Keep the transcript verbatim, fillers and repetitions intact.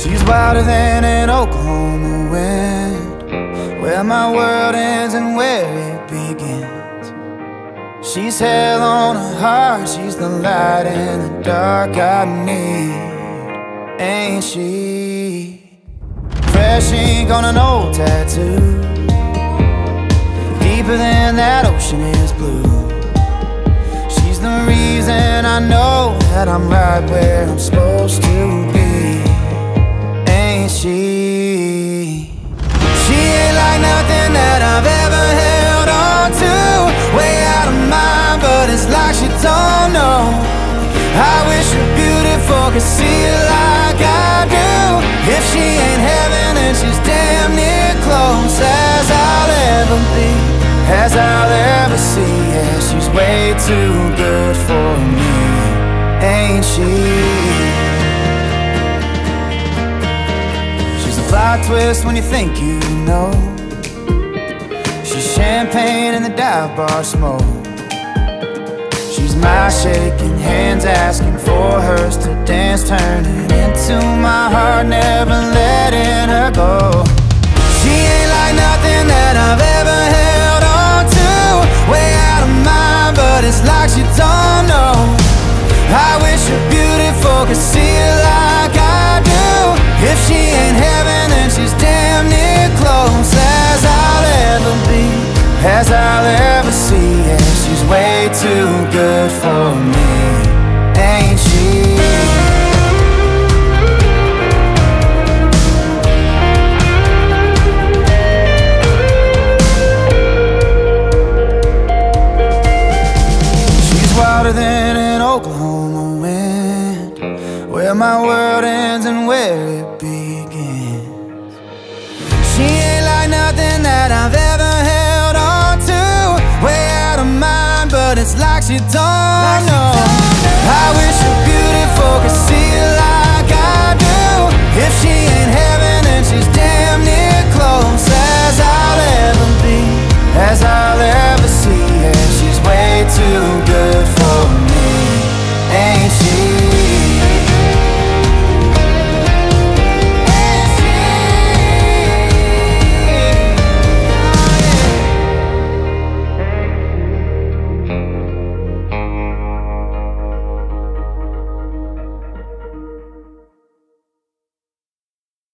She's wilder than an Oklahoma wind, where my world ends and where it begins. She's hell on her heart, she's the light in the dark I need, ain't she? Fresh ink on an old tattoo, deeper than that ocean is blue. She's the reason I know that I'm right where I'm supposed to be, ain't she? She ain't like nothing that I've ever held on to. Way out of mind, but it's like she don't know. I wish her beautiful could see it like I do. If she ain't heaven, then she's damn near close as I'll ever be, as I'll ever see. Yeah, she's way too good for me, ain't she? She's a plot twist when you think you know. She's champagne in the dive bar smoke. She's my shaking hands asking for hers to dance, turning into my heart, never letting her go. She ain't like nothing that I've ever held on to. Way out of mind, but it's like she don't know. I wish her beautiful could see it like I do. If she ain't heaven, then she's damn near close as I'll ever be, as I'll ever see. Yeah, she's way too good for me, ain't she? Wilder than an Oklahoma wind, where my world ends and where it begins. She ain't like nothing that I've ever held on to. Way out of mind, but it's like she don't know. I wish her